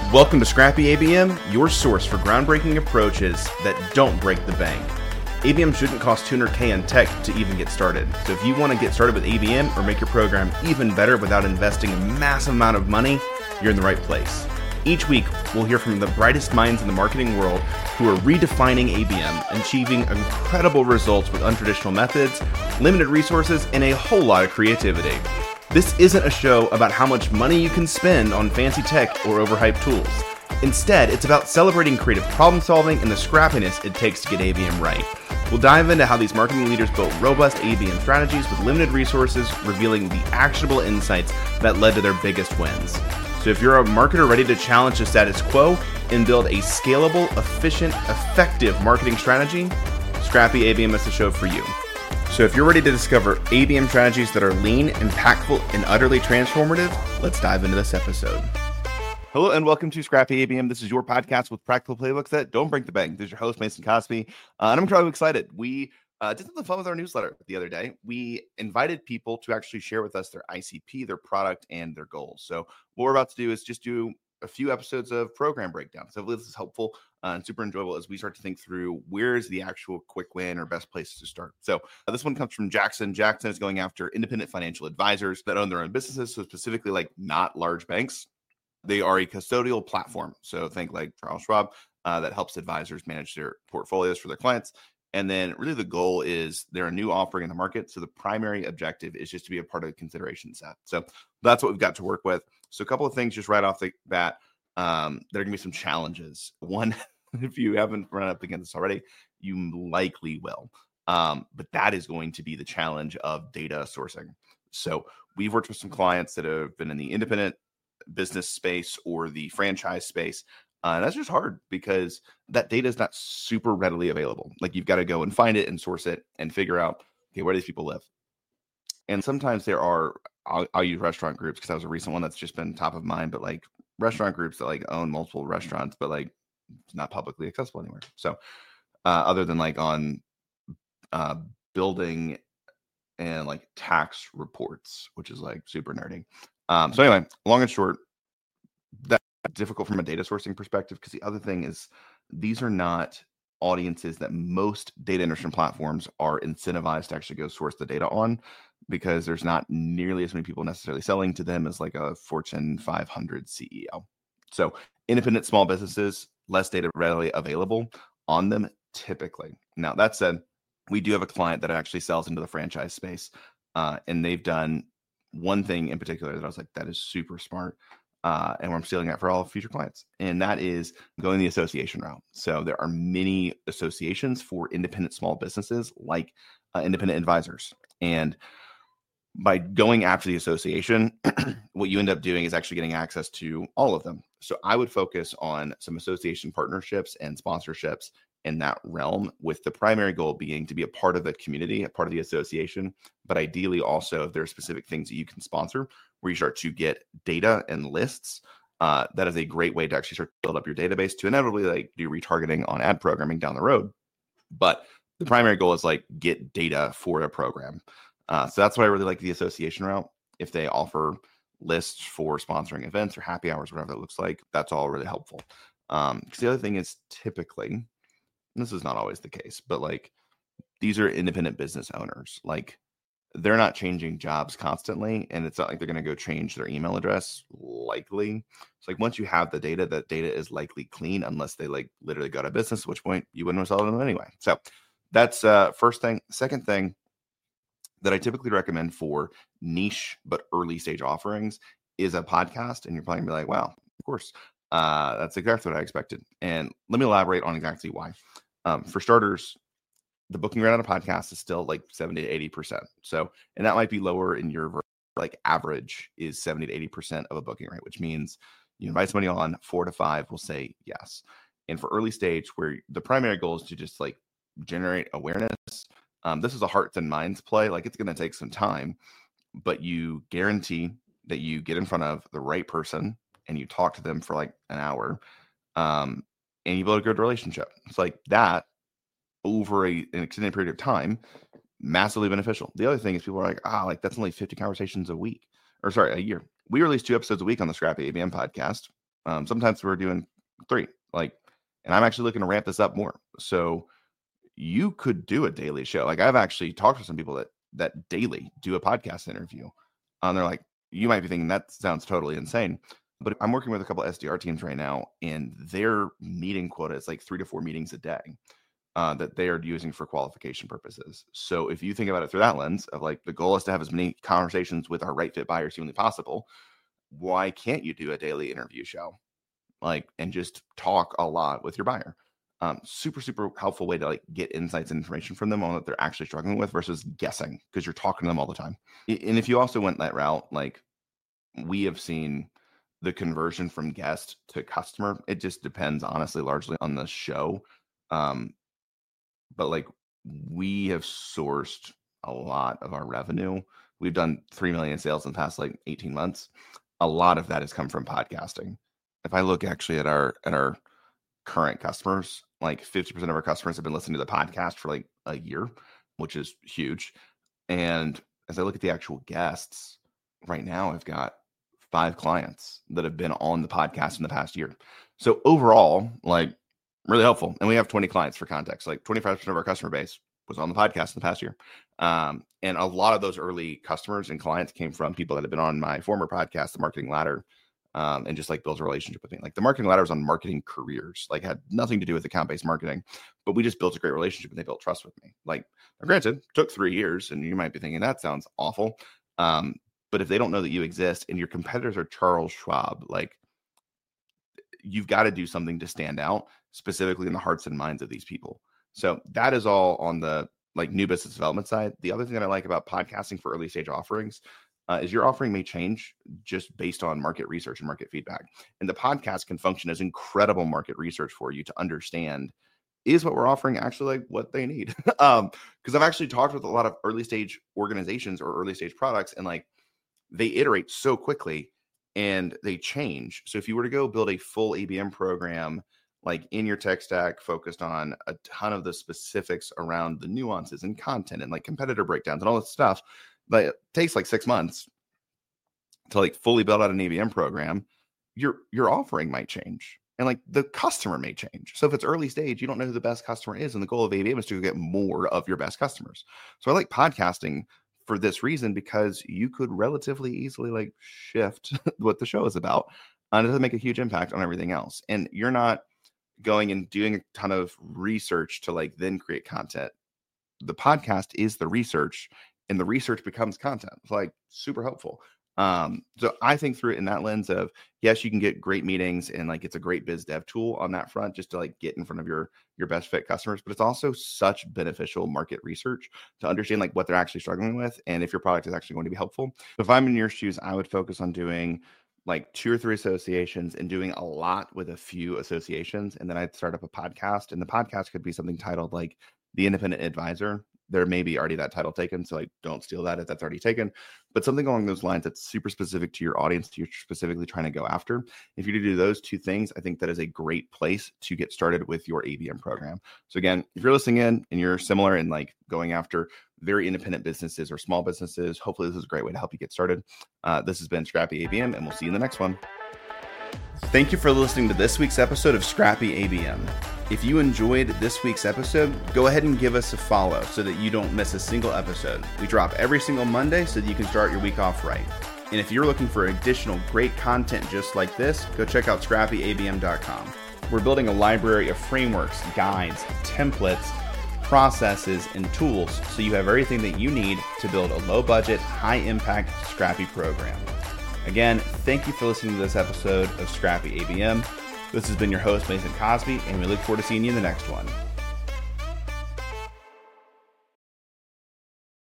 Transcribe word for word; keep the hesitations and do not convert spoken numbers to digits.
Welcome to Scrappy A B M, your source for groundbreaking approaches that don't break the bank. A B M shouldn't cost two hundred K in tech to even get started. So if you want to get started with A B M or make your program even better without investing a massive amount of money, you're in the right place. Each week, we'll hear from the brightest minds in the marketing world who are redefining A B M, achieving incredible results with untraditional methods, limited resources, and a whole lot of creativity. This isn't a show about how much money you can spend on fancy tech or overhyped tools. Instead, it's about celebrating creative problem solving and the scrappiness it takes to get A B M right. We'll dive into how these marketing leaders built robust A B M strategies with limited resources, revealing the actionable insights that led to their biggest wins. So if you're a marketer ready to challenge the status quo and build a scalable, efficient, effective marketing strategy, Scrappy A B M is the show for you. So if you're ready to discover A B M strategies that are lean, impactful, and utterly transformative, let's dive into this episode. Hello and welcome to Scrappy A B M. This is your podcast with practical playbooks that don't break the bank. This is your host, Mason Cosby, uh, and I'm incredibly excited. We uh, did something fun with our newsletter the other day. We invited people to actually share with us their I C P, their product, and their goals. So what we're about to do is just do a few episodes of program breakdowns. So hopefully this is helpful uh, and super enjoyable as we start to think through where is the actual quick win or best places to start. So uh, this one comes from Jackson. Jackson is going after independent financial advisors that own their own businesses. So specifically like not large banks. They are a custodial platform. So think like Charles Schwab uh, that helps advisors manage their portfolios for their clients. And then really the goal is they're a new offering in the market. So the primary objective is just to be a part of the consideration set. So that's what we've got to work with. So a couple of things just right off the bat, um, there are going to be some challenges. One, if you haven't run up against this already, you likely will. Um, but that is going to be the challenge of data sourcing. So we've worked with some clients that have been in the independent business space or the franchise space. Uh, and that's just hard because that data is not super readily available. Like you've got to go and find it and source it and figure out, okay, where do these people live? And sometimes there are, I'll, I'll use restaurant groups because that was a recent one that's just been top of mind, but like restaurant groups that like own multiple restaurants, but like it's not publicly accessible anywhere. So uh, other than like on uh, building and like tax reports, which is like super nerdy. Um, so anyway, long and short, that's difficult from a data sourcing perspective because the other thing is these are not audiences that most data enrichment platforms are incentivized to actually go source the data on because there's not nearly as many people necessarily selling to them as like a Fortune five hundred C E O. So independent small businesses, less data readily available on them typically. Now that said, we do have a client that actually sells into the franchise space uh, and they've done one thing in particular that I was like, that is super smart. Uh, and I'm stealing that for all future clients. And that is going the association route. So there are many associations for independent small businesses like uh, independent advisors. And by going after the association, what you end up doing is actually getting access to all of them. So I would focus on some association partnerships and sponsorships in that realm, with the primary goal being to be a part of the community, a part of the association, but ideally also if there are specific things that you can sponsor where you start to get data and lists, uh, that is a great way to actually start to build up your database to inevitably like do retargeting on ad programming down the road. But the primary goal is like get data for a program. Uh, so that's why I really like the association route. If they offer lists for sponsoring events or happy hours, whatever that looks like, that's all really helpful. Um, because the other thing is typically, this is not always the case, but like these are independent business owners. Like they're not changing jobs constantly, and it's not like they're going to go change their email address likely. It's like once you have the data, that data is likely clean unless they like literally go out of business, at which point you wouldn't sell them anyway. So that's uh first thing. Second thing that I typically recommend for niche but early stage offerings is a podcast. And you're probably gonna be like, wow, of course. Uh, that's exactly what I expected. And let me elaborate on exactly why. Um, for starters, the booking rate on a podcast is still like seventy to eighty percent. So, and that might be lower in your ver- like average is seventy to eighty percent of a booking rate, which means you invite somebody on, four to five will say yes. And for early stage, where the primary goal is to just like generate awareness, um, this is a hearts and minds play. Like it's going to take some time, but you guarantee that you get in front of the right person and you talk to them for like an hour, um, and you build a good relationship. It's like that over a, an extended period of time, massively beneficial. The other thing is people are like, ah, like that's only fifty conversations a week, or sorry, a year. We release two episodes a week on the Scrappy A B M podcast. Um, sometimes we're doing three, like, and I'm actually looking to ramp this up more. So you could do a daily show. Like I've actually talked to some people that that daily do a podcast interview. And they're like, you might be thinking that sounds totally insane. But I'm working with a couple of S D R teams right now, and their meeting quota is like three to four meetings a day uh, that they are using for qualification purposes. So if you think about it through that lens of like the goal is to have as many conversations with our right fit buyers humanly possible, why can't you do a daily interview show? Like, and just talk a lot with your buyer. Um, super, super helpful way to like get insights and information from them on what they're actually struggling with versus guessing, because you're talking to them all the time. And if you also went that route, like we have seen the conversion from guest to customer, it just depends honestly, largely on the show. Um, but like we have sourced a lot of our revenue. We've done three million sales in the past like eighteen months. A lot of that has come from podcasting. If I look actually at our, at our current customers, like fifty percent of our customers have been listening to the podcast for like a year, which is huge. And as I look at the actual guests right now, I've got five clients that have been on the podcast in the past year. So overall, like really helpful. And we have twenty clients for context, like twenty-five percent of our customer base was on the podcast in the past year. Um, and a lot of those early customers and clients came from people that have been on my former podcast, The Marketing Ladder. Um, and just like builds a relationship with me. Like the Marketing Ladder was on marketing careers, like had nothing to do with account-based marketing, but we just built a great relationship and they built trust with me. Like granted, took three years and you might be thinking that sounds awful. Um, but if they don't know that you exist and your competitors are Charles Schwab, like you've got to do something to stand out specifically in the hearts and minds of these people. So that is all on the like new business development side. The other thing that I like about podcasting for early stage offerings Uh, is your offering may change just based on market research and market feedback. And the podcast can function as incredible market research for you to understand, is what we're offering actually like what they need? um, because I've actually talked with a lot of early stage organizations or early stage products, and like they iterate so quickly and they change. So if you were to go build a full A B M program, like in your tech stack, focused on a ton of the specifics around the nuances and content and like competitor breakdowns and all this stuff, but it takes like six months to like fully build out an A B M program, your your offering might change. And like the customer may change. So if it's early stage, you don't know who the best customer is. And the goal of A B M is to get more of your best customers. So I like podcasting for this reason, because you could relatively easily like shift what the show is about. And it doesn't make a huge impact on everything else. And you're not going and doing a ton of research to like then create content. The podcast is the research, and the research becomes content. It's like super helpful. Um, so I think through it in that lens of, yes, you can get great meetings and like, it's a great biz dev tool on that front, just to like get in front of your, your best fit customers, but it's also such beneficial market research to understand like what they're actually struggling with. And if your product is actually going to be helpful. So if I'm in your shoes, I would focus on doing like two or three associations and doing a lot with a few associations. And then I'd start up a podcast, and the podcast could be something titled like The Independent Advisor. There may be already that title taken, so like don't steal that if that's already taken, but something along those lines that's super specific to your audience that you're specifically trying to go after. If you do those two things, I think that is a great place to get started with your A B M program. So again, if you're listening in and you're similar in like going after very independent businesses or small businesses, hopefully this is a great way to help you get started. Uh, this has been Scrappy A B M, and we'll see you in the next one. Thank you for listening to this week's episode of Scrappy A B M. If you enjoyed this week's episode, go ahead and give us a follow so that you don't miss a single episode. We drop every single Monday so that you can start your week off right. And if you're looking for additional great content just like this, go check out scrappy A B M dot com. We're building a library of frameworks, guides, templates, processes, and tools so you have everything that you need to build a low-budget, high-impact Scrappy program. Again, thank you for listening to this episode of Scrappy A B M. This has been your host, Mason Cosby, and we look forward to seeing you in the next one.